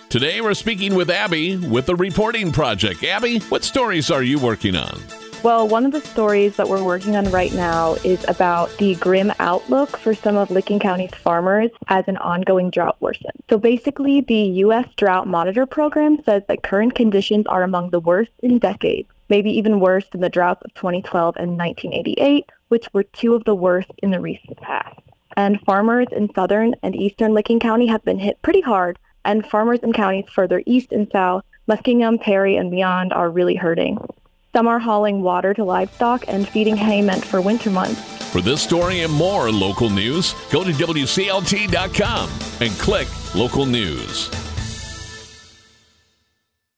Today we're speaking with Abby with the Reporting Project. Abby, what stories are you working on? Well, one of the stories that we're working on right now is about the grim outlook for some of Licking County's farmers as an ongoing drought worsens. So basically, the U.S. Drought Monitor Program says that current conditions are among the worst in decades, maybe even worse than the droughts of 2012 and 1988, which were two of the worst in the recent past. And farmers in southern and eastern Licking County have been hit pretty hard, and farmers in counties further east and south, Muskingum, Perry, and beyond are really hurting. Some are hauling water to livestock and feeding hay meant for winter months. For this story and more local news, go to WCLT.com and click Local News.